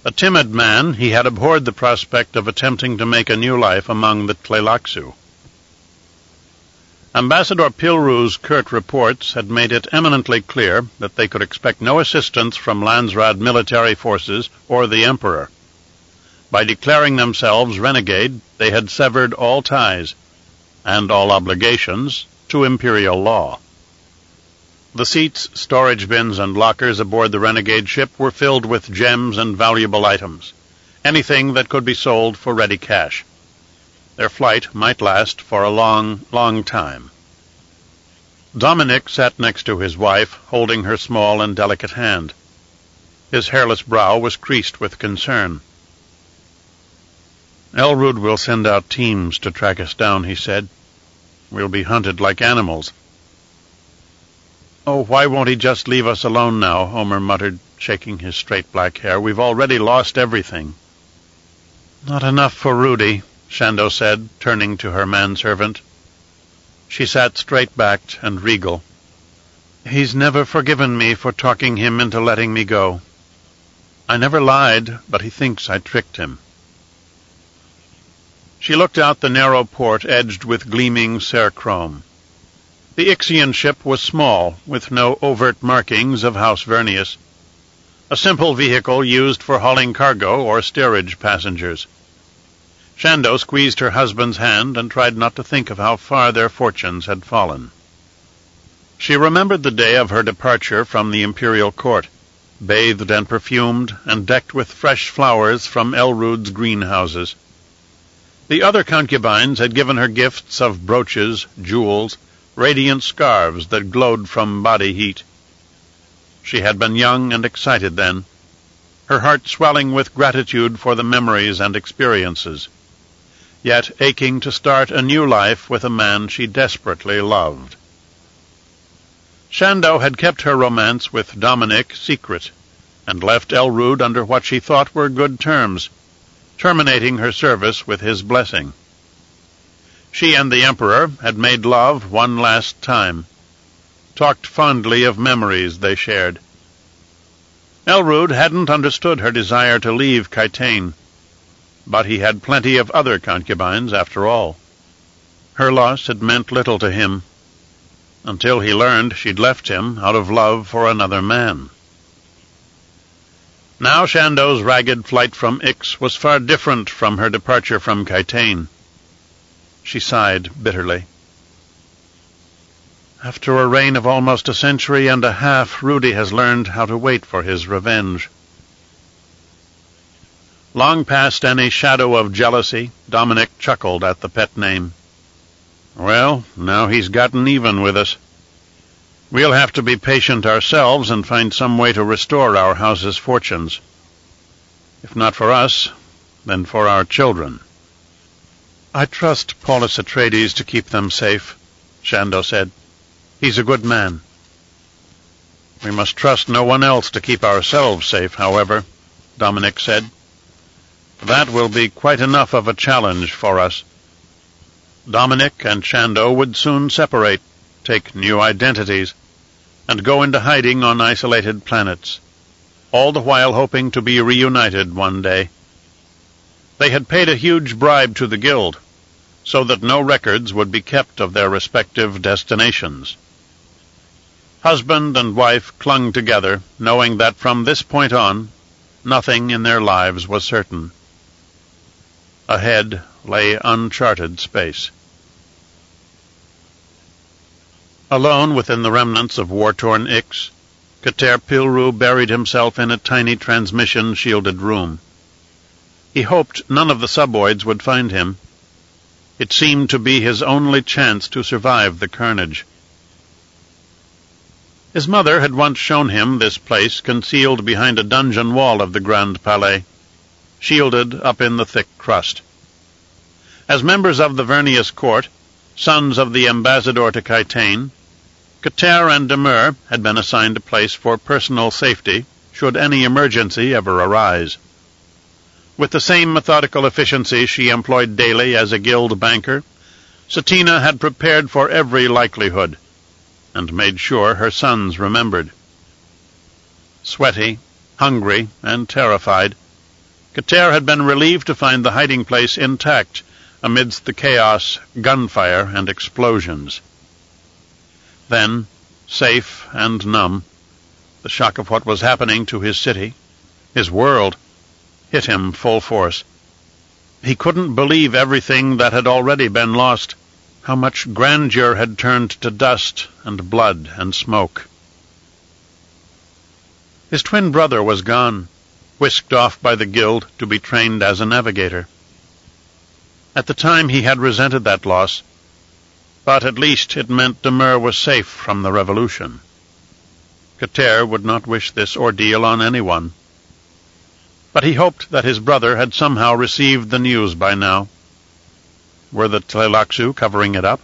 A timid man, he had abhorred the prospect of attempting to make a new life among the Tleilaxu. Ambassador Pilru's curt reports had made it eminently clear that they could expect no assistance from Landsraad military forces or the Emperor. By declaring themselves renegade, they had severed all ties and all obligations to imperial law. The seats, storage bins, and lockers aboard the renegade ship were filled with gems and valuable items, anything that could be sold for ready cash. Their flight might last for a long, long time. Dominic sat next to his wife, holding her small and delicate hand. His hairless brow was creased with concern. "Elrud will send out teams to track us down," he said. "We'll be hunted like animals." "Oh, why won't he just leave us alone now?" Omer muttered, shaking his straight black hair. "We've already lost everything." "Not enough for Rudy," Shando said, turning to her manservant. She sat straight-backed and regal. "He's never forgiven me for talking him into letting me go. I never lied, but he thinks I tricked him." She looked out the narrow port edged with gleaming serchrome. The Ixian ship was small, with no overt markings of House Vernius. A simple vehicle used for hauling cargo or steerage passengers. Shando squeezed her husband's hand and tried not to think of how far their fortunes had fallen. She remembered the day of her departure from the imperial court, bathed and perfumed and decked with fresh flowers from Elrud's greenhouses. The other concubines had given her gifts of brooches, jewels, radiant scarves that glowed from body heat. She had been young and excited then, her heart swelling with gratitude for the memories and experiences, yet aching to start a new life with a man she desperately loved. Shando had kept her romance with Dominic secret, and left Elrud under what she thought were good terms, terminating her service with his blessing. She and the Emperor had made love one last time, talked fondly of memories they shared. Elrud hadn't understood her desire to leave Kytain, but he had plenty of other concubines after all. Her loss had meant little to him, until he learned she'd left him out of love for another man. Now Shando's ragged flight from Ix was far different from her departure from Kytain. She sighed bitterly. After a reign of almost a century and a half, Rudy has learned how to wait for his revenge. Long past any shadow of jealousy, Dominic chuckled at the pet name. "Well, now he's gotten even with us. We'll have to be patient ourselves and find some way to restore our house's fortunes. If not for us, then for our children." "I trust Paulus Atreides to keep them safe," Shando said. "He's a good man." "We must trust no one else to keep ourselves safe, however," Dominic said. "That will be quite enough of a challenge for us." Dominic and Shando would soon separate, take new identities, and go into hiding on isolated planets, all the while hoping to be reunited one day. They had paid a huge bribe to the Guild, so that no records would be kept of their respective destinations. Husband and wife clung together, knowing that from this point on, nothing in their lives was certain. Ahead lay uncharted space. Alone within the remnants of war-torn Ix, Kater Pilru buried himself in a tiny transmission-shielded room. He hoped none of the suboids would find him. It seemed to be his only chance to survive the carnage. His mother had once shown him this place concealed behind a dungeon wall of the Grand Palais, shielded up in the thick crust. As members of the Vernius court, sons of the ambassador to Kytain, Kater and Demur had been assigned a place for personal safety should any emergency ever arise. With the same methodical efficiency she employed daily as a guild banker, Satina had prepared for every likelihood, and made sure her sons remembered. Sweaty, hungry, and terrified, Kater had been relieved to find the hiding place intact amidst the chaos, gunfire, and explosions. Then, safe and numb, the shock of what was happening to his city, his world, hit him full force. He couldn't believe everything that had already been lost, how much grandeur had turned to dust and blood and smoke. His twin brother was gone, whisked off by the guild to be trained as a navigator. At the time he had resented that loss, but at least it meant Demer was safe from the revolution. Kater would not wish this ordeal on anyone. But he hoped that his brother had somehow received the news by now. Were the Tleilaxu covering it up?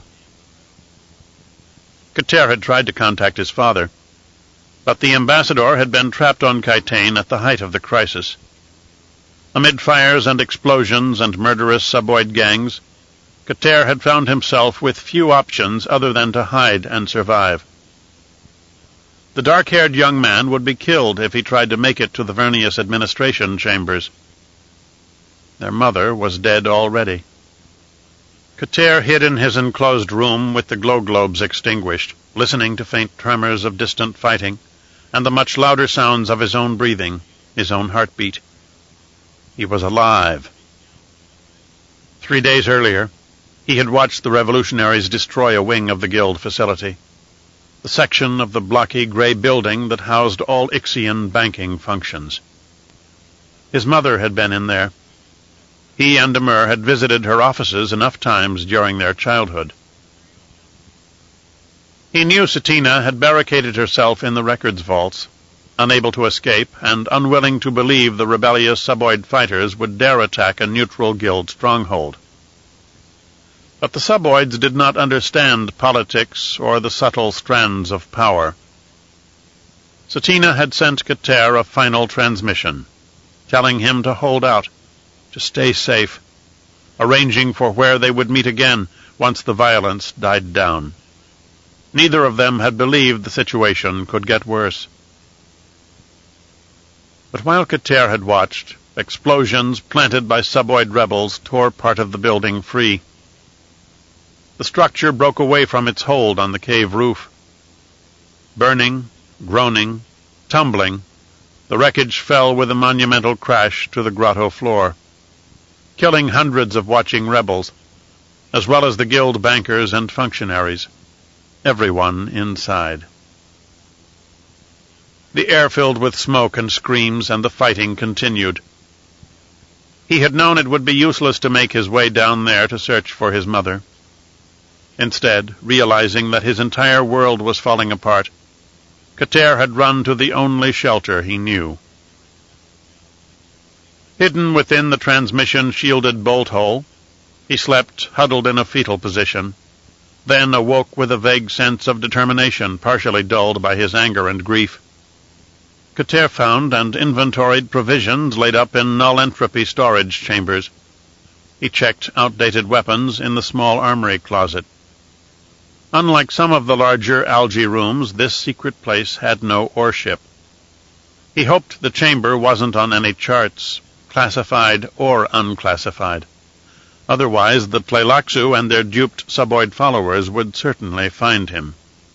Kater had tried to contact his father, but the ambassador had been trapped on Kytaen at the height of the crisis. Amid fires and explosions and murderous Saboid gangs, Kater had found himself with few options other than to hide and survive. The dark-haired young man would be killed if he tried to make it to the Vernius administration chambers. Their mother was dead already. Kater hid in his enclosed room with the glow globes extinguished, listening to faint tremors of distant fighting and the much louder sounds of his own breathing, his own heartbeat. He was alive. 3 days earlier, he had watched the revolutionaries destroy a wing of the guild facility, the section of the blocky gray building that housed all Ixian banking functions. His mother had been in there. He and Demer had visited her offices enough times during their childhood. He knew Satina had barricaded herself in the records vaults, unable to escape and unwilling to believe the rebellious Saboid fighters would dare attack a neutral guild stronghold. But the Saboids did not understand politics or the subtle strands of power. Satina had sent Kater a final transmission, telling him to hold out, to stay safe, arranging for where they would meet again once the violence died down. Neither of them had believed the situation could get worse. But while Kater had watched, explosions planted by Saboid rebels tore part of the building free. The structure broke away from its hold on the cave roof. Burning, groaning, tumbling, the wreckage fell with a monumental crash to the grotto floor, killing hundreds of watching rebels, as well as the guild bankers and functionaries, everyone inside. The air filled with smoke and screams, and the fighting continued. He had known it would be useless to make his way down there to search for his mother. Instead, realizing that his entire world was falling apart, Kater had run to the only shelter he knew. Hidden within the transmission-shielded bolt hole, he slept huddled in a fetal position, then awoke with a vague sense of determination partially dulled by his anger and grief. Kater found and inventoried provisions laid up in null-entropy storage chambers. He checked outdated weapons in the small armory closet. Unlike some of the larger algae rooms, this secret place had no oreship. He hoped the chamber wasn't on any charts, classified or unclassified. Otherwise, the Tleilaxu and their duped Saboid followers would certainly find him.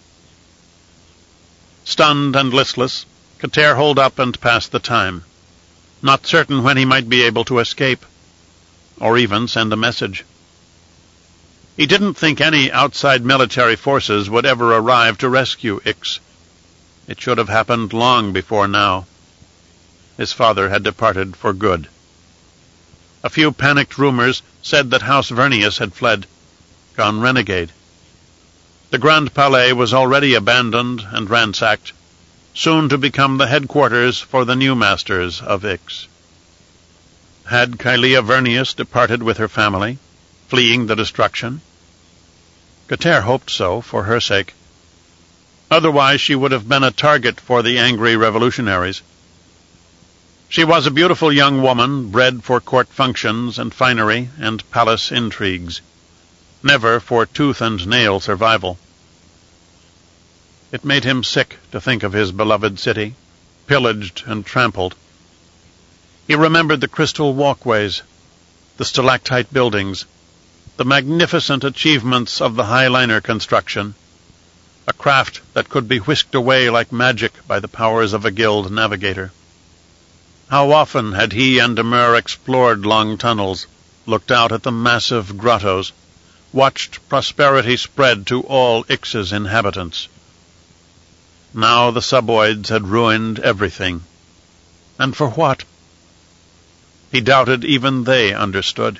Stunned and listless, Kater holed up and passed the time, not certain when he might be able to escape, or even send a message. He didn't think any outside military forces would ever arrive to rescue Ix. It should have happened long before now. His father had departed for good. A few panicked rumors said that House Vernius had fled, gone renegade. The Grand Palais was already abandoned and ransacked, soon to become the headquarters for the new masters of Ix. Had Kylea Vernius departed with her family, fleeing the destruction? Kater hoped so, for her sake. Otherwise she would have been a target for the angry revolutionaries. She was a beautiful young woman, bred for court functions and finery and palace intrigues, never for tooth-and-nail survival. It made him sick to think of his beloved city, pillaged and trampled. He remembered the crystal walkways, the stalactite buildings, the magnificent achievements of the High Liner construction, a craft that could be whisked away like magic by the powers of a guild navigator. How often had he and Demur explored long tunnels, looked out at the massive grottos, watched prosperity spread to all Ix's inhabitants. Now the suboids had ruined everything. And for what? He doubted even they understood.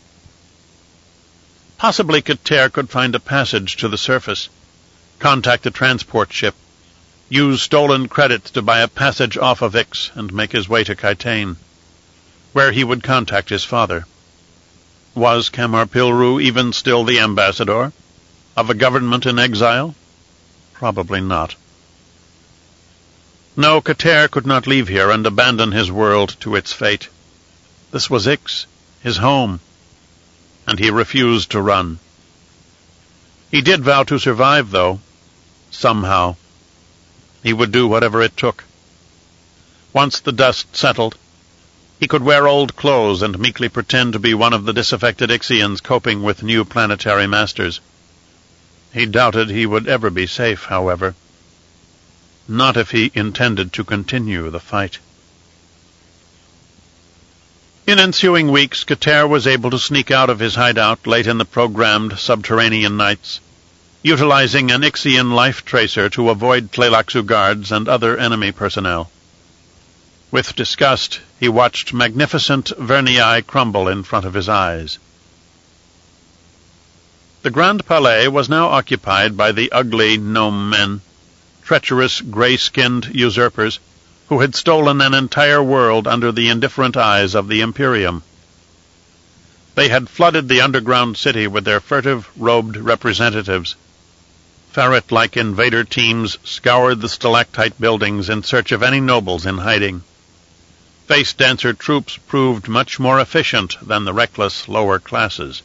Possibly Kater could find a passage to the surface, contact a transport ship, use stolen credits to buy a passage off of Ix and make his way to Kytane, where he would contact his father. Was Kamar Pilru even still the ambassador of a government in exile? Probably not. No, Kater could not leave here and abandon his world to its fate. This was Ix, his home, and he refused to run. He did vow to survive, though, somehow. He would do whatever it took. Once the dust settled, he could wear old clothes and meekly pretend to be one of the disaffected Ixians coping with new planetary masters. He doubted he would ever be safe, however. Not if he intended to continue the fight. In ensuing weeks, Kater was able to sneak out of his hideout late in the programmed subterranean nights, utilizing an Ixian life tracer to avoid Tleilaxu guards and other enemy personnel. With disgust, he watched magnificent Vernii crumble in front of his eyes. The Grand Palais was now occupied by the ugly gnome men, treacherous gray-skinned usurpers, who had stolen an entire world under the indifferent eyes of the Imperium. They had flooded the underground city with their furtive, robed representatives. Ferret-like invader teams scoured the stalactite buildings in search of any nobles in hiding. Face dancer troops proved much more efficient than the reckless lower classes.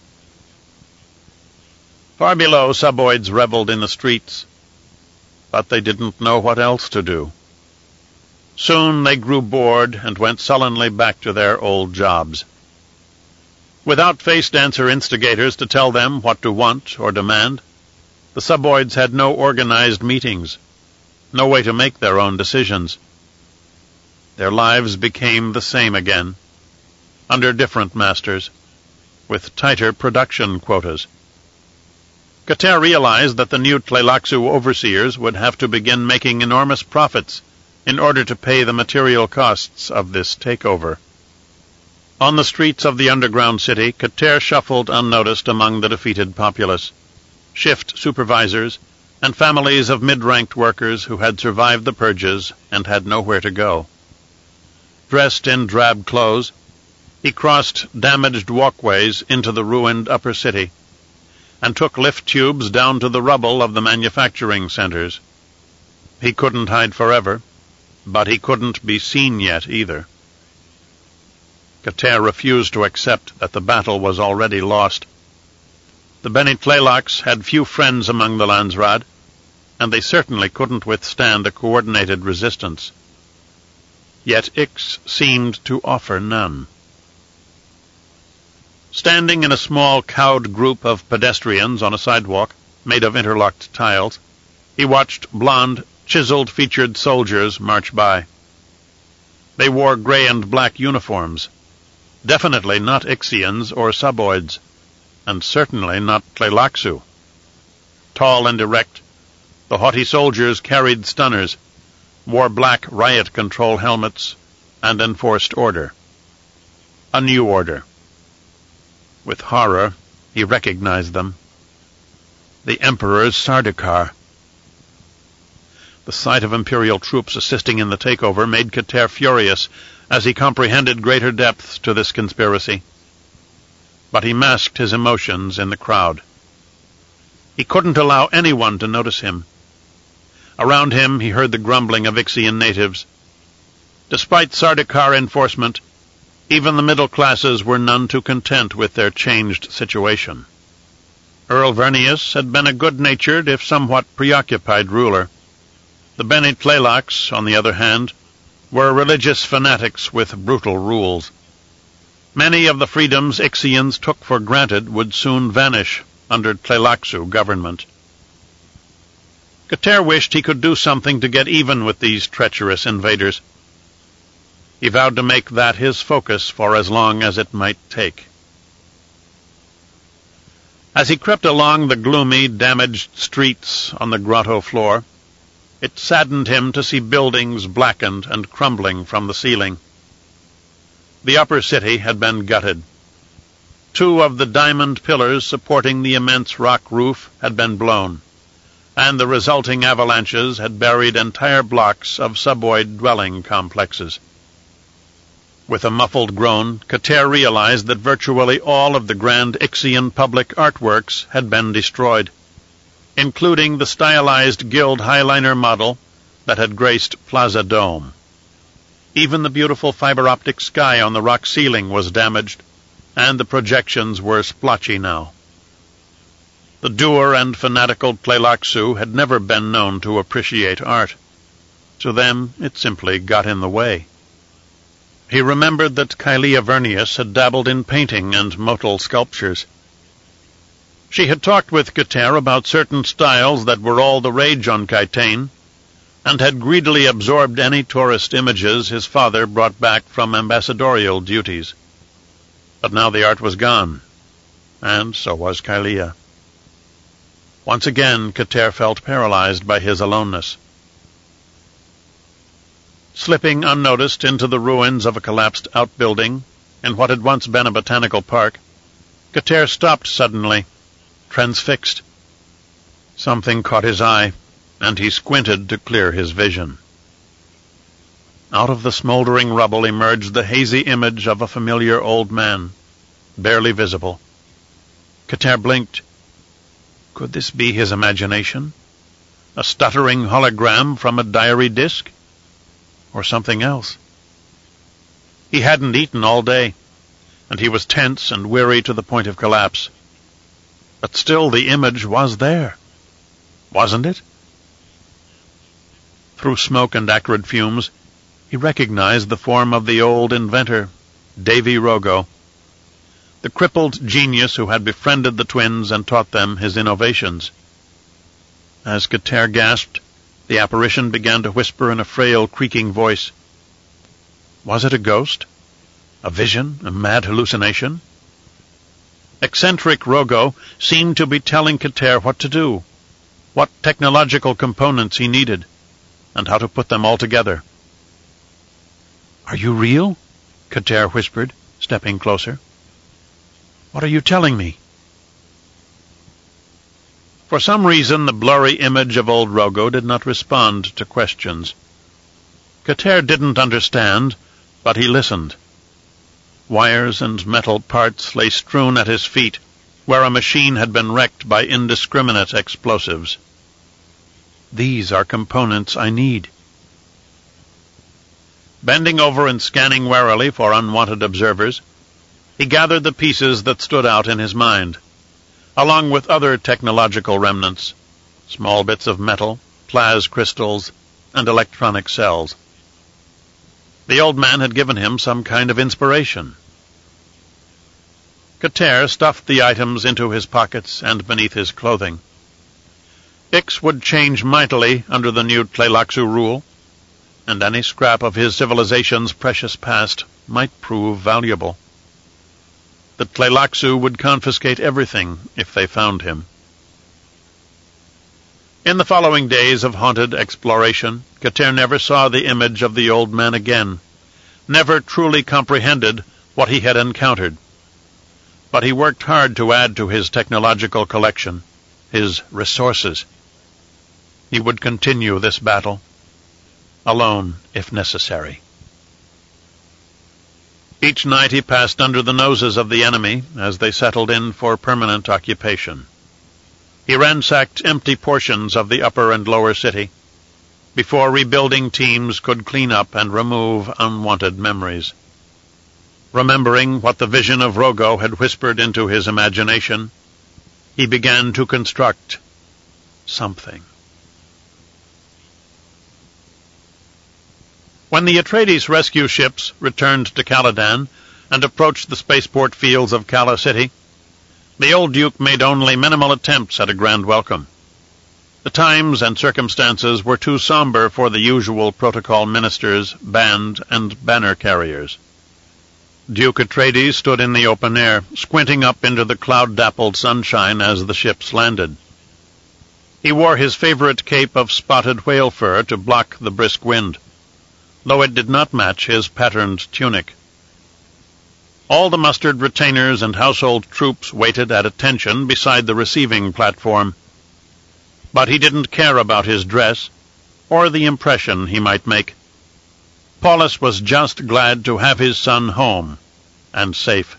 Far below, suboids reveled in the streets, but they didn't know what else to do. Soon they grew bored and went sullenly back to their old jobs. Without face dancer instigators to tell them what to want or demand, the suboids had no organized meetings, no way to make their own decisions. Their lives became the same again, under different masters, with tighter production quotas. Kater realized that the new Tleilaxu overseers would have to begin making enormous profits in order to pay the material costs of this takeover. On the streets of the underground city, Kater shuffled unnoticed among the defeated populace, shift supervisors, and families of mid-ranked workers who had survived the purges and had nowhere to go. Dressed in drab clothes, he crossed damaged walkways into the ruined upper city, and took lift tubes down to the rubble of the manufacturing centers. He couldn't hide forever, but he couldn't be seen yet either. Kater refused to accept that the battle was already lost. The Beni Tleilax had few friends among the Landsraad, and they certainly couldn't withstand a coordinated resistance. Yet Ix seemed to offer none. Standing in a small cowed group of pedestrians on a sidewalk made of interlocked tiles, he watched blond, chiseled-featured soldiers march by. They wore gray and black uniforms, definitely not Ixians or suboids, and certainly not Tleilaxu. Tall and erect, the haughty soldiers carried stunners, wore black riot control helmets, and enforced order. A new order. With horror, he recognized them. The Emperor's Sardaukar. The sight of Imperial troops assisting in the takeover made Kater furious as he comprehended greater depths to this conspiracy. But he masked his emotions in the crowd. He couldn't allow anyone to notice him. Around him he heard the grumbling of Ixian natives. Despite Sardaukar enforcement, even the middle classes were none too content with their changed situation. Earl Vernius had been a good-natured, if somewhat preoccupied ruler. The Beni Tleilax, on the other hand, were religious fanatics with brutal rules. Many of the freedoms Ixians took for granted would soon vanish under Tleilaxu government. Kater wished he could do something to get even with these treacherous invaders. He vowed to make that his focus for as long as it might take. As he crept along the gloomy, damaged streets on the grotto floor, it saddened him to see buildings blackened and crumbling from the ceiling. The upper city had been gutted. 2 of the diamond pillars supporting the immense rock roof had been blown, and the resulting avalanches had buried entire blocks of suboid dwelling complexes. With a muffled groan, Kater realized that virtually all of the grand Ixian public artworks had been destroyed, including the stylized Guild Highliner model that had graced Plaza Dome. Even the beautiful fiber-optic sky on the rock ceiling was damaged, and the projections were splotchy now. The dour and fanatical Tleilaxu had never been known to appreciate art. To them, it simply got in the way. He remembered that Kylia Vernius had dabbled in painting and motile sculptures. She had talked with Kater about certain styles that were all the rage on Kytaen, and had greedily absorbed any tourist images his father brought back from ambassadorial duties. But now the art was gone, and so was Kylia. Once again, Kater felt paralyzed by his aloneness. Slipping unnoticed into the ruins of a collapsed outbuilding in what had once been a botanical park, Kater stopped suddenly, transfixed. Something caught his eye, and he squinted to clear his vision. Out of the smoldering rubble emerged the hazy image of a familiar old man, barely visible. Kater blinked. Could this be his imagination? A stuttering hologram from a diary disk? Or something else? He hadn't eaten all day, and he was tense and weary to the point of collapse. But still the image was there, wasn't it? Through smoke and acrid fumes, he recognized the form of the old inventor, Davy Rogo, the crippled genius who had befriended the twins and taught them his innovations. As Kater gasped, the apparition began to whisper in a frail, creaking voice. Was it a ghost? A vision? A mad hallucination? Eccentric Rogo seemed to be telling Kater what to do, what technological components he needed, and how to put them all together. Are you real? Kater whispered, stepping closer. What are you telling me? For some reason, the blurry image of old Rogo did not respond to questions. Kater didn't understand, but he listened. Wires and metal parts lay strewn at his feet, where a machine had been wrecked by indiscriminate explosives. These are components I need. Bending over and scanning warily for unwanted observers, he gathered the pieces that stood out in his mind, along with other technological remnants, small bits of metal, plas crystals, and electronic cells. The old man had given him some kind of inspiration. Kater stuffed the items into his pockets and beneath his clothing. Ix would change mightily under the new Tleilaxu rule, and any scrap of his civilization's precious past might prove valuable. The Tleilaxu would confiscate everything if they found him. In the following days of haunted exploration, Kater never saw the image of the old man again, never truly comprehended what he had encountered. But he worked hard to add to his technological collection, his resources. He would continue this battle, alone if necessary. Each night he passed under the noses of the enemy as they settled in for permanent occupation. He ransacked empty portions of the upper and lower city before rebuilding teams could clean up and remove unwanted memories. Remembering what the vision of Rogo had whispered into his imagination, he began to construct something. When the Atreides rescue ships returned to Caladan and approached the spaceport fields of Cala City, the old Duke made only minimal attempts at a grand welcome. The times and circumstances were too somber for the usual protocol ministers, band, and banner carriers. Duke Atreides stood in the open air, squinting up into the cloud-dappled sunshine as the ships landed. He wore his favorite cape of spotted whale fur to block the brisk wind, though it did not match his patterned tunic. All the mustered retainers and household troops waited at attention beside the receiving platform, but he didn't care about his dress or the impression he might make. Paulus was just glad to have his son home and safe.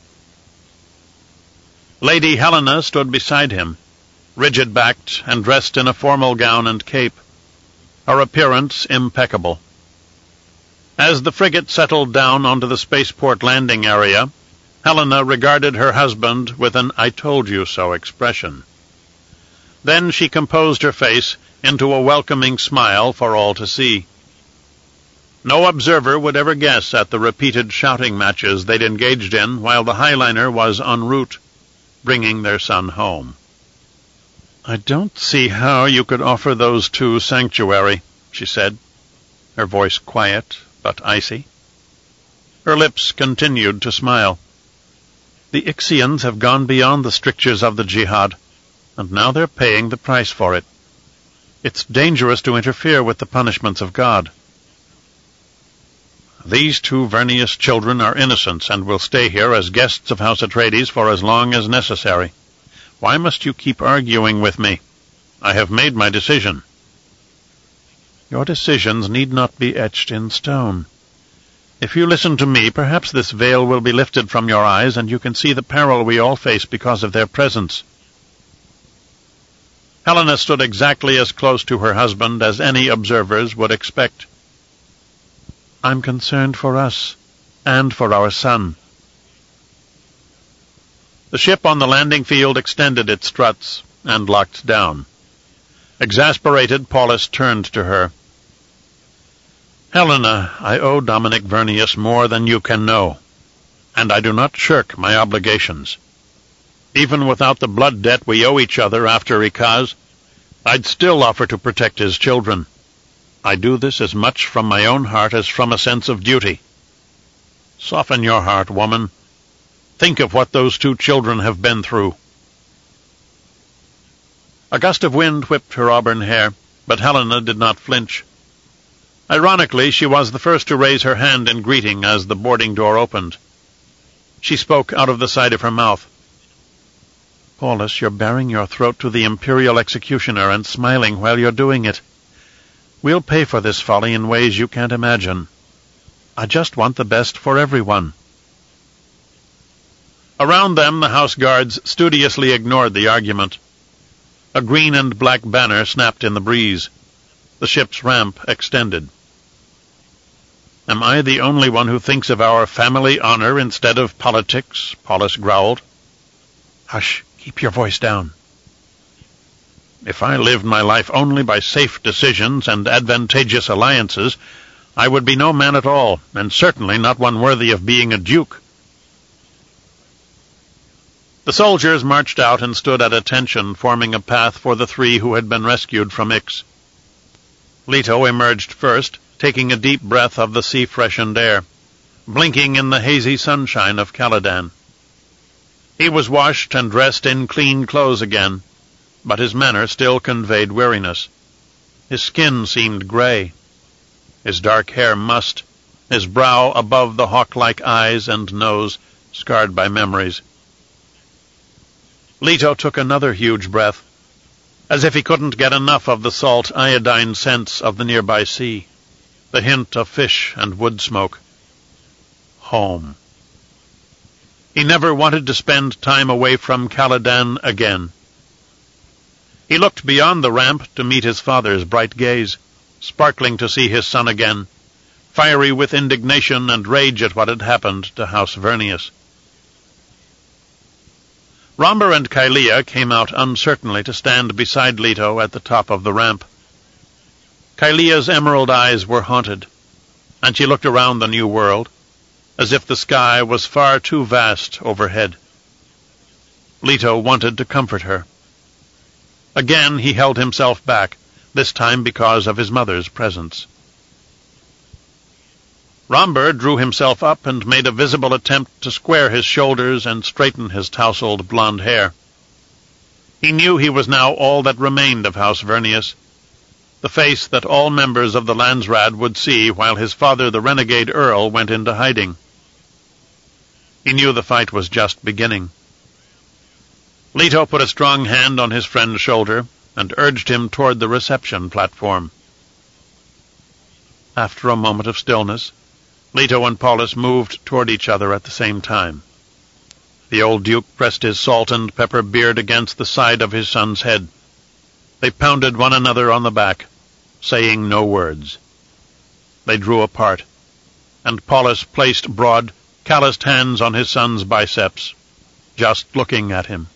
Lady Helena stood beside him, rigid-backed and dressed in a formal gown and cape, her appearance impeccable. As the frigate settled down onto the spaceport landing area, Helena regarded her husband with an "I-told-you-so" expression. Then she composed her face into a welcoming smile for all to see. No observer would ever guess at the repeated shouting matches they'd engaged in while the Highliner was en route, bringing their son home. "I don't see how you could offer those two sanctuary," she said, her voice quiet but icy. Her lips continued to smile. "The Ixians have gone beyond the strictures of the Jihad, and now they're paying the price for it. It's dangerous to interfere with the punishments of God. These two Vernius children are innocents and will stay here as guests of House Atreides for as long as necessary. Why must you keep arguing with me? I have made my decision." "Your decisions need not be etched in stone. If you listen to me, perhaps this veil will be lifted from your eyes and you can see the peril we all face because of their presence." Helena stood exactly as close to her husband as any observers would expect. "I'm concerned for us, and for our son." The ship on the landing field extended its struts and locked down. Exasperated, Paulus turned to her. "Helena, I owe Dominic Vernius more than you can know, and I do not shirk my obligations. Even without the blood debt we owe each other after Ikaz, I'd still offer to protect his children. I do this as much from my own heart as from a sense of duty. Soften your heart, woman. Think of what those two children have been through." A gust of wind whipped her auburn hair, but Helena did not flinch. Ironically, she was the first to raise her hand in greeting as the boarding door opened. She spoke out of the side of her mouth. "Paulus, you're baring your throat to the Imperial executioner and smiling while you're doing it. We'll pay for this folly in ways you can't imagine. I just want the best for everyone." Around them, the house guards studiously ignored the argument. A green and black banner snapped in the breeze. The ship's ramp extended. "Am I the only one who thinks of our family honor instead of politics?" Paulus growled. "Hush, keep your voice down." "If I lived my life only by safe decisions and advantageous alliances, I would be no man at all, and certainly not one worthy of being a duke." The soldiers marched out and stood at attention, forming a path for the three who had been rescued from Ix. Leto emerged first, taking a deep breath of the sea-freshened air, blinking in the hazy sunshine of Caladan. He was washed and dressed in clean clothes again, but his manner still conveyed weariness. His skin seemed gray, his dark hair mussed, his brow above the hawk-like eyes and nose scarred by memories. Leto took another huge breath, as if he couldn't get enough of the salt iodine scents of the nearby sea, the hint of fish and wood smoke. Home. He never wanted to spend time away from Caladan again. He looked beyond the ramp to meet his father's bright gaze, sparkling to see his son again, fiery with indignation and rage at what had happened to House Vernius. Romber and Kylea came out uncertainly to stand beside Leto at the top of the ramp. Kylea's emerald eyes were haunted. and she looked around the new world, as if the sky was far too vast overhead. Leto wanted to comfort her. Again he held himself back, this time because of his mother's presence. Romber drew himself up and made a visible attempt to square his shoulders and straighten his tousled blonde hair. He knew he was now all that remained of House Vernius, the face that all members of the Landsraad would see while his father, the renegade Earl, went into hiding. He knew the fight was just beginning. Leto put a strong hand on his friend's shoulder and urged him toward the reception platform. After a moment of stillness, Leto and Paulus moved toward each other at the same time. The old duke pressed his salt and pepper beard against the side of his son's head. They pounded one another on the back, saying no words. They drew apart, and Paulus placed broad, calloused hands on his son's biceps, just looking at him.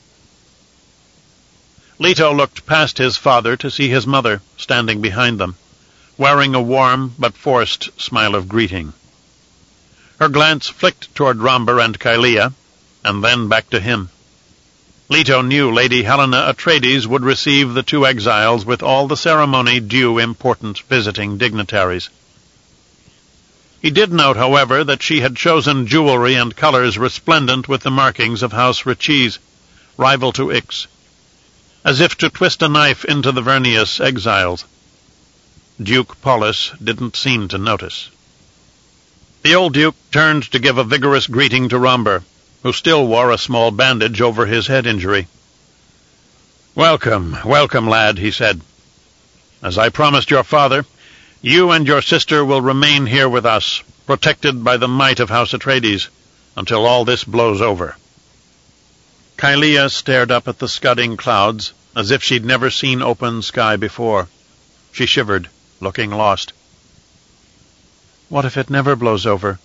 Leto looked past his father to see his mother standing behind them, wearing a warm but forced smile of greeting. Her glance flicked toward Romber and Kylea, and then back to him. Leto knew Lady Helena Atreides would receive the two exiles with all the ceremony due important visiting dignitaries. He did note, however, that she had chosen jewelry and colors resplendent with the markings of House Richeese, rival to Ix, as if to twist a knife into the Vernius exiles. Duke Paulus didn't seem to notice. The old duke turned to give a vigorous greeting to Romber, who still wore a small bandage over his head injury. "Welcome, welcome, lad," he said. "As I promised your father, you and your sister will remain here with us, protected by the might of House Atreides, until all this blows over." Kylea stared up at the scudding clouds, as if she'd never seen open sky before. She shivered, looking lost. "What if it never blows over?"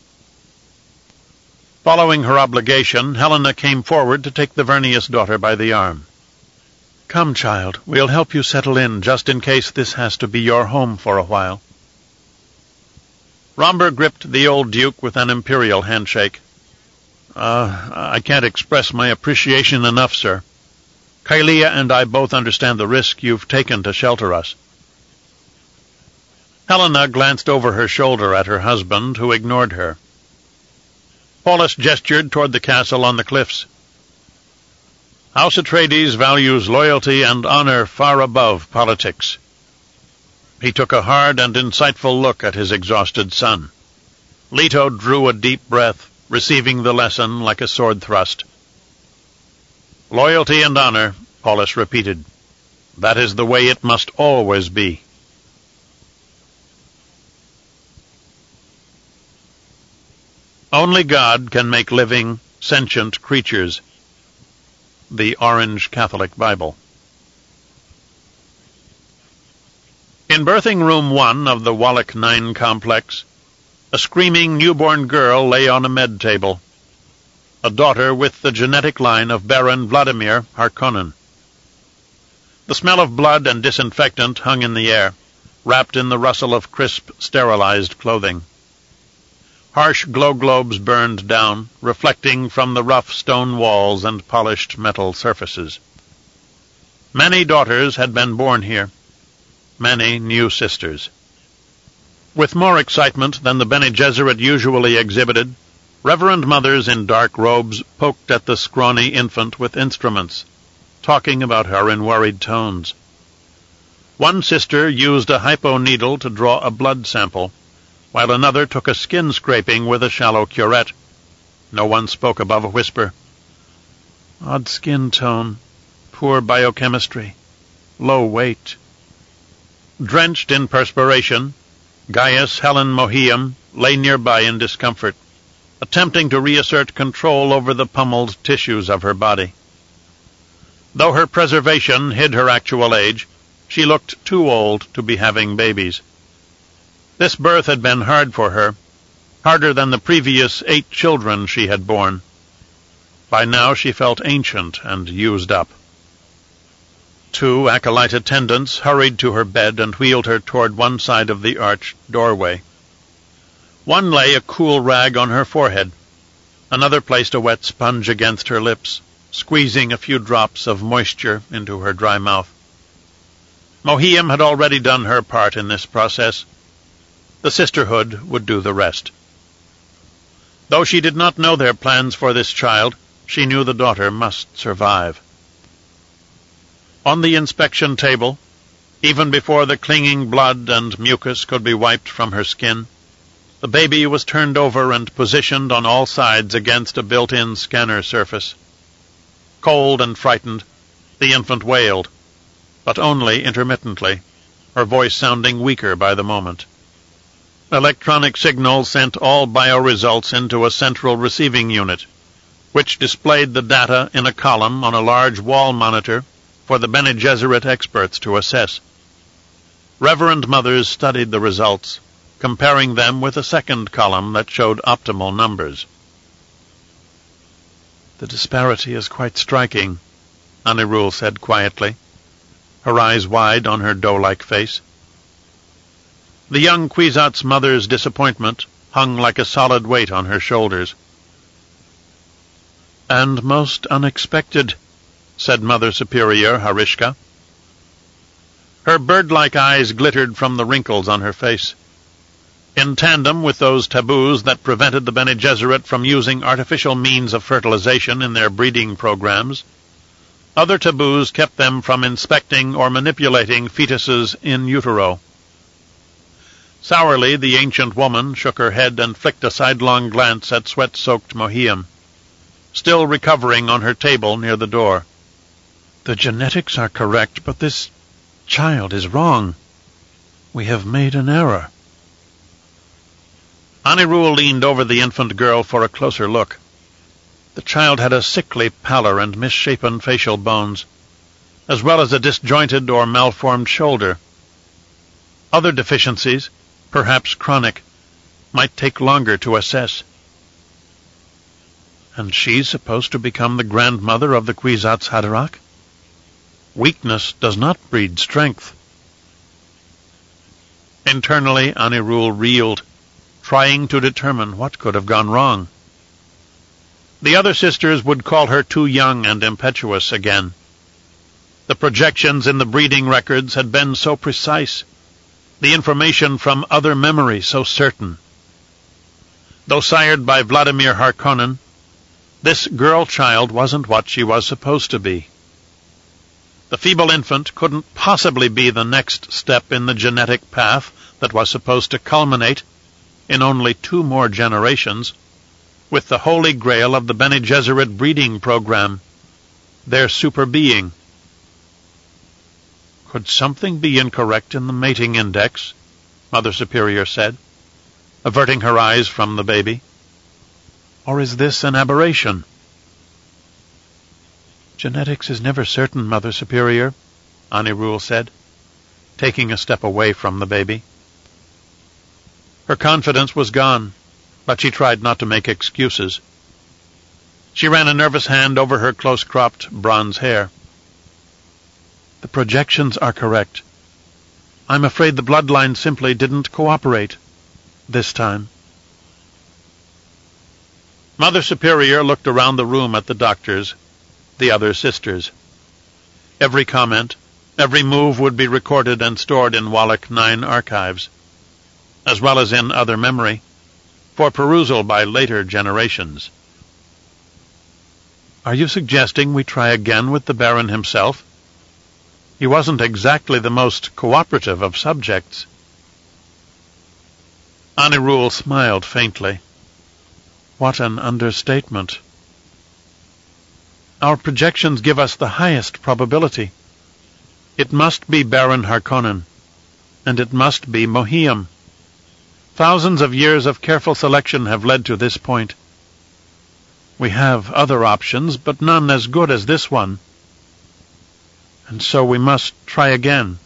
Following her obligation, Helena came forward to take the Vernius daughter by the arm. "Come, child, we'll help you settle in, just in case this has to be your home for a while." Romber gripped the old duke with an imperial handshake. I can't express my appreciation enough, sir. Kylea and I both understand the risk you've taken to shelter us." Helena glanced over her shoulder at her husband, who ignored her. Paulus gestured toward the castle on the cliffs. "House Atreides values loyalty and honor far above politics." He took a hard and insightful look at his exhausted son. Leto drew a deep breath, receiving the lesson like a sword thrust. "Loyalty and honor," Paulus repeated. "That is the way it must always be." Only God can make living, sentient creatures. The Orange Catholic Bible. In birthing room 1 of the Wallach 9 complex, a screaming newborn girl lay on a med table, a daughter with the genetic line of Baron Vladimir Harkonnen. The smell of blood and disinfectant hung in the air, wrapped in the rustle of crisp, sterilized clothing. Harsh glow globes burned down, reflecting from the rough stone walls and polished metal surfaces. Many daughters had been born here, many new sisters. With more excitement than the Bene Gesserit usually exhibited, reverend mothers in dark robes poked at the scrawny infant with instruments, talking about her in worried tones. One sister used a hypo needle to draw a blood sample, while another took a skin scraping with a shallow curette. No one spoke above a whisper. "Odd skin tone, poor biochemistry, low weight." Drenched in perspiration, Gaius Helen Mohiam lay nearby in discomfort, attempting to reassert control over the pummeled tissues of her body. Though her preservation hid her actual age, she looked too old to be having babies. This birth had been hard for her, harder than the previous 8 children she had borne. By now she felt ancient and used up. 2 acolyte attendants hurried to her bed and wheeled her toward one side of the arched doorway. One lay a cool rag on her forehead. Another placed a wet sponge against her lips, squeezing a few drops of moisture into her dry mouth. Mohiam had already done her part in this process. The sisterhood would do the rest. Though she did not know their plans for this child, she knew the daughter must survive. On the inspection table, even before the clinging blood and mucus could be wiped from her skin, the baby was turned over and positioned on all sides against a built-in scanner surface. Cold and frightened, the infant wailed, but only intermittently, her voice sounding weaker by the moment. Electronic signals sent all bioresults into a central receiving unit, which displayed the data in a column on a large wall monitor for the Bene Gesserit experts to assess. Reverend Mothers studied the results, comparing them with a second column that showed optimal numbers. "The disparity is quite striking," Anirul said quietly, her eyes wide on her doe-like face. The young Kwisatz mother's disappointment hung like a solid weight on her shoulders. "And most unexpected," said Mother Superior Harishka. Her bird-like eyes glittered from the wrinkles on her face. In tandem with those taboos that prevented the Bene Gesserit from using artificial means of fertilization in their breeding programs, other taboos kept them from inspecting or manipulating fetuses in utero. Sourly, the ancient woman shook her head and flicked a sidelong glance at sweat-soaked Mohiam, still recovering on her table near the door. "The genetics are correct, but this child is wrong. We have made an error." Anirul leaned over the infant girl for a closer look. The child had a sickly pallor and misshapen facial bones, as well as a disjointed or malformed shoulder. Other deficiencies, perhaps chronic, might take longer to assess. "And she's supposed to become the grandmother of the Kwisatz Haderach? Weakness does not breed strength." Internally, Anirul reeled, trying to determine what could have gone wrong. The other sisters would call her too young and impetuous again. The projections in the breeding records had been so precise, the information from other memory so certain. Though sired by Vladimir Harkonnen, this girl-child wasn't what she was supposed to be. The feeble infant couldn't possibly be the next step in the genetic path that was supposed to culminate, in only 2 more generations, with the holy grail of the Bene Gesserit breeding program, their super-being. "Could something be incorrect in the mating index?" Mother Superior said, averting her eyes from the baby. "Or is this an aberration?" "Genetics is never certain, Mother Superior," Anirul said, taking a step away from the baby. Her confidence was gone, but she tried not to make excuses. She ran a nervous hand over her close-cropped bronze hair. "The projections are correct. I'm afraid the bloodline simply didn't cooperate this time." Mother Superior looked around the room at the doctors, the other sisters. Every comment, every move would be recorded and stored in Wallach 9 archives, as well as in other memory, for perusal by later generations. "Are you suggesting we try again with the Baron himself? He wasn't exactly the most cooperative of subjects." Anirul smiled faintly. What an understatement. "Our projections give us the highest probability. It must be Baron Harkonnen, and it must be Mohiam. Thousands of years of careful selection have led to this point. We have other options, but none as good as this one. And so we must try again."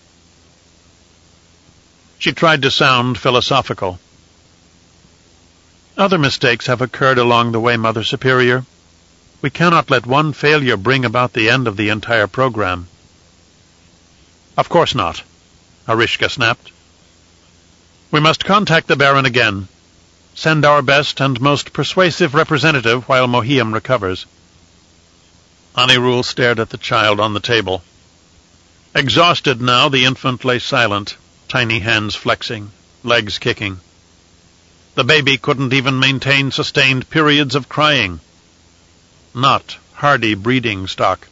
She tried to sound philosophical. "Other mistakes have occurred along the way, Mother Superior. We cannot let one failure bring about the end of the entire program." "Of course not," Harishka snapped. "We must contact the Baron again. Send our best and most persuasive representative while Mohiam recovers." Anirul stared at the child on the table. Exhausted now, the infant lay silent, tiny hands flexing, legs kicking. The baby couldn't even maintain sustained periods of crying. Not hardy breeding stock.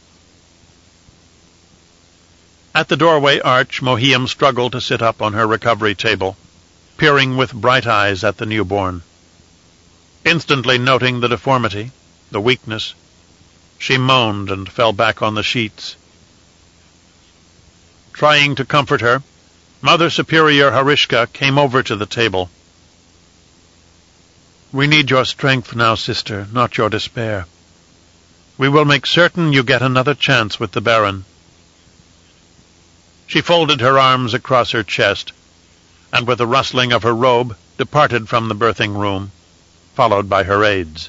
At the doorway arch, Mohiam struggled to sit up on her recovery table, peering with bright eyes at the newborn. Instantly noting the deformity, the weakness, she moaned and fell back on the sheets. Trying to comfort her, Mother Superior Harishka came over to the table. "We need your strength now, sister, not your despair. We will make certain you get another chance with the Baron." She folded her arms across her chest, and with a rustling of her robe departed from the birthing room, followed by her aides.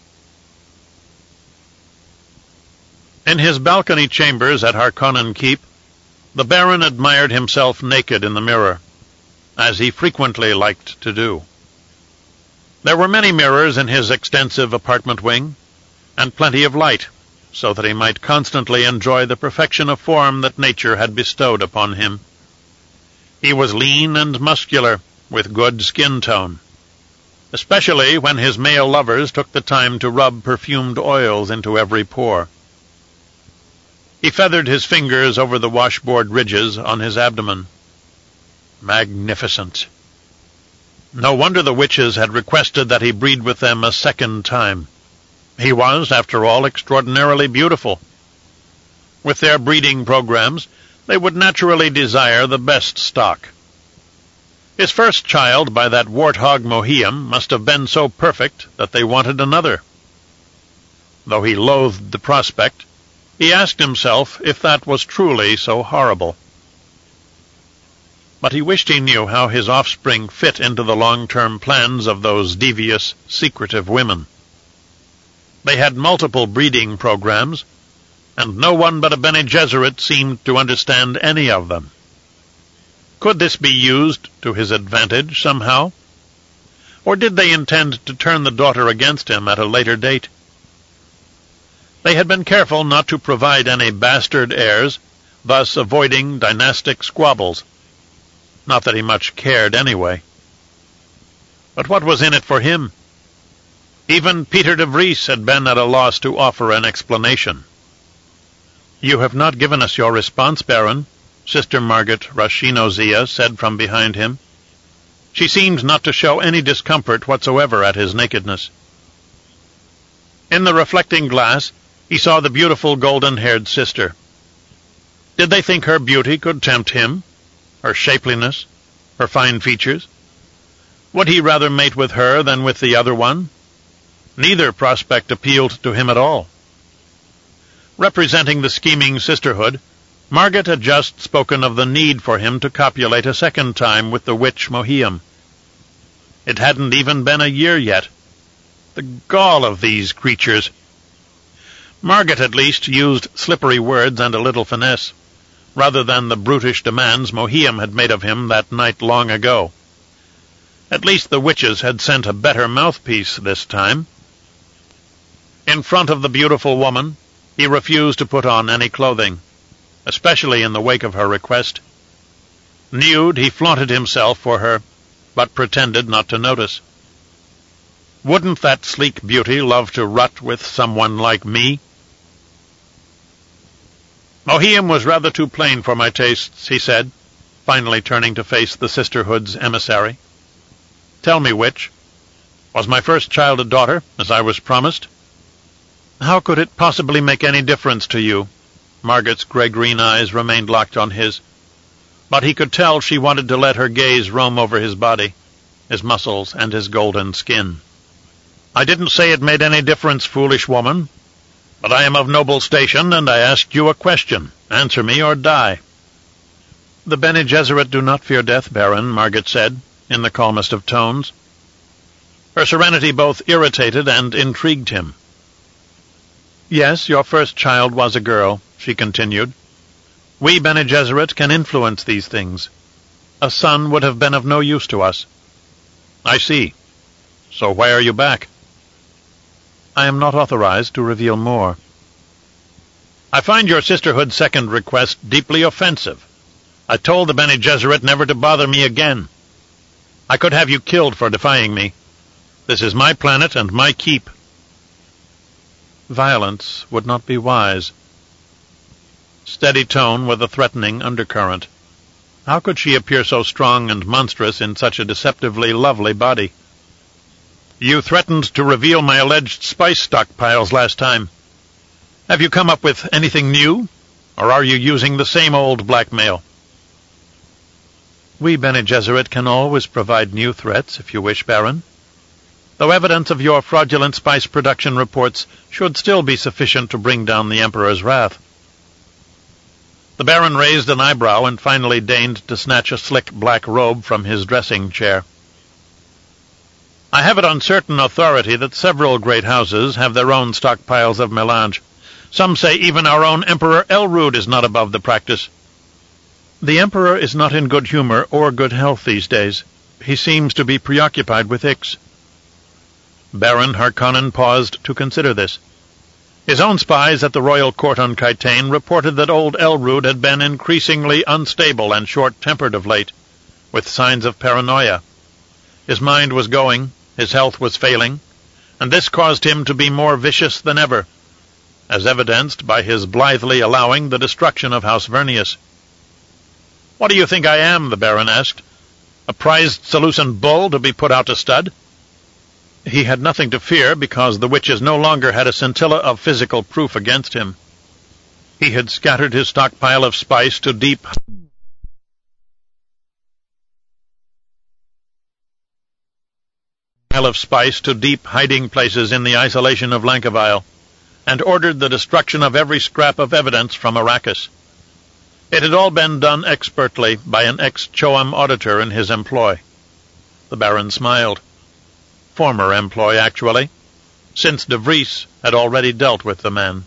In his balcony chambers at Harkonnen Keep, the Baron admired himself naked in the mirror, as he frequently liked to do. There were many mirrors in his extensive apartment wing, and plenty of light, so that he might constantly enjoy the perfection of form that nature had bestowed upon him. He was lean and muscular, with good skin tone, especially when his male lovers took the time to rub perfumed oils into every pore. He feathered his fingers over the washboard ridges on his abdomen. Magnificent. No wonder the witches had requested that he breed with them a second time. He was, after all, extraordinarily beautiful. With their breeding programs, they would naturally desire the best stock. His first child by that warthog Mohiam must have been so perfect that they wanted another. Though he loathed the prospect, he asked himself if that was truly so horrible. But he wished he knew how his offspring fit into the long-term plans of those devious, secretive women. They had multiple breeding programs, and no one but a Bene Gesserit seemed to understand any of them. Could this be used to his advantage somehow? Or did they intend to turn the daughter against him at a later date? They had been careful not to provide any bastard heirs, thus avoiding dynastic squabbles. Not that he much cared anyway. But what was in it for him? Even Peter de Vries had been at a loss to offer an explanation. "You have not given us your response, Baron," Sister Margaret Rashinozia said from behind him. She seemed not to show any discomfort whatsoever at his nakedness. In the reflecting glass, he saw the beautiful golden-haired sister. Did they think her beauty could tempt him? Her shapeliness? Her fine features? Would he rather mate with her than with the other one? Neither prospect appealed to him at all. Representing the scheming sisterhood, Margaret had just spoken of the need for him to copulate a second time with the witch Mohiam. It hadn't even been a year yet. The gall of these creatures! Margaret at least used slippery words and a little finesse, rather than the brutish demands Mohiam had made of him that night long ago. At least the witches had sent a better mouthpiece this time. In front of the beautiful woman, he refused to put on any clothing, especially in the wake of her request. Nude, he flaunted himself for her, but pretended not to notice. Wouldn't that sleek beauty love to rut with someone like me? Mohiam was rather too plain for my tastes, he said, finally turning to face the sisterhood's emissary. Tell me, witch, was my first child a daughter, as I was promised? How could it possibly make any difference to you? Margaret's gray-green eyes remained locked on his, but he could tell she wanted to let her gaze roam over his body, his muscles, and his golden skin. I didn't say it made any difference, foolish woman, but I am of noble station, and I asked you a question. Answer me or die. The Bene Gesserit do not fear death, Baron, Margaret said, in the calmest of tones. Her serenity both irritated and intrigued him. Yes, your first child was a girl, she continued. We Bene Gesserit can influence these things. A son would have been of no use to us. I see. So why are you back?" "I am not authorized to reveal more." "I find your sisterhood's second request deeply offensive. I told the Bene Gesserit never to bother me again. I could have you killed for defying me. This is my planet and my keep." Violence would not be wise. Steady tone with a threatening undercurrent. How could she appear so strong and monstrous in such a deceptively lovely body? "You threatened to reveal my alleged spice stockpiles last time. Have you come up with anything new, or are you using the same old blackmail?" "We Bene Gesserit can always provide new threats, if you wish, Baron. Though evidence of your fraudulent spice production reports should still be sufficient to bring down the Emperor's wrath." The Baron raised an eyebrow and finally deigned to snatch a slick black robe from his dressing chair. "I have it on certain authority that several great houses have their own stockpiles of melange. Some say even our own Emperor Elrude is not above the practice." "The Emperor is not in good humor or good health these days. He seems to be preoccupied with Ix." Baron Harkonnen paused to consider this. His own spies at the royal court on Kytane reported that old Elrude had been increasingly unstable and short-tempered of late, with signs of paranoia. His mind was going, his health was failing, and this caused him to be more vicious than ever, as evidenced by his blithely allowing the destruction of House Vernius. "What do you think I am?" the Baron asked. "A prized Salusan bull to be put out to stud?" He had nothing to fear, because the witches no longer had a scintilla of physical proof against him. He had scattered his stockpile of spice to deep hiding places in the isolation of Lankavile, and ordered the destruction of every scrap of evidence from Arrakis. It had all been done expertly by an ex-Choam auditor in his employ. The Baron smiled. Former employ, actually, since De Vries had already dealt with the man.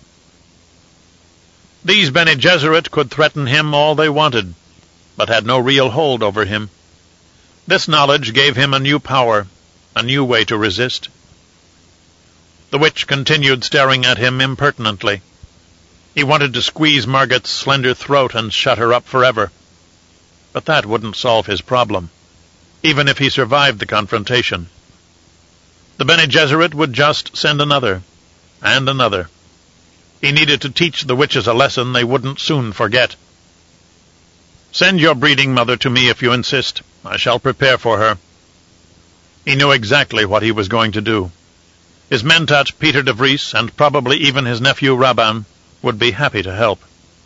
These Bene Gesserit could threaten him all they wanted, but had no real hold over him. This knowledge gave him a new power, a new way to resist. The witch continued staring at him impertinently. He wanted to squeeze Margit's slender throat and shut her up forever. But that wouldn't solve his problem, even if he survived the confrontation. The Bene Gesserit would just send another, and another. He needed to teach the witches a lesson they wouldn't soon forget. "Send your breeding mother to me if you insist. I shall prepare for her." He knew exactly what he was going to do. His mentat, Peter De Vries, and probably even his nephew Raban, would be happy to help.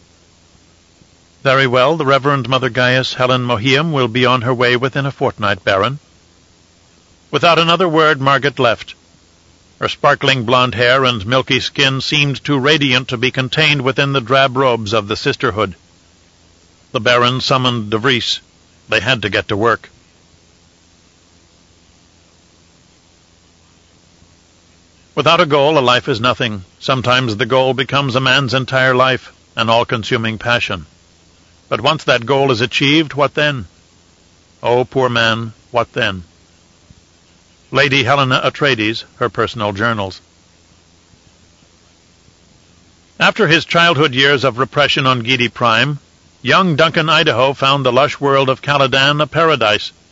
"Very well, the Reverend Mother Gaius Helen Mohiam will be on her way within a fortnight, Baron." Without another word, Margit left. Her sparkling blonde hair and milky skin seemed too radiant to be contained within the drab robes of the sisterhood. The Baron summoned De Vries. They had to get to work. Without a goal, a life is nothing. Sometimes the goal becomes a man's entire life, an all-consuming passion. But once that goal is achieved, what then? Oh, poor man, what then? Lady Helena Atreides, her personal journals. After his childhood years of repression on Giedi Prime, young Duncan Idaho found the lush world of Caladan a paradise.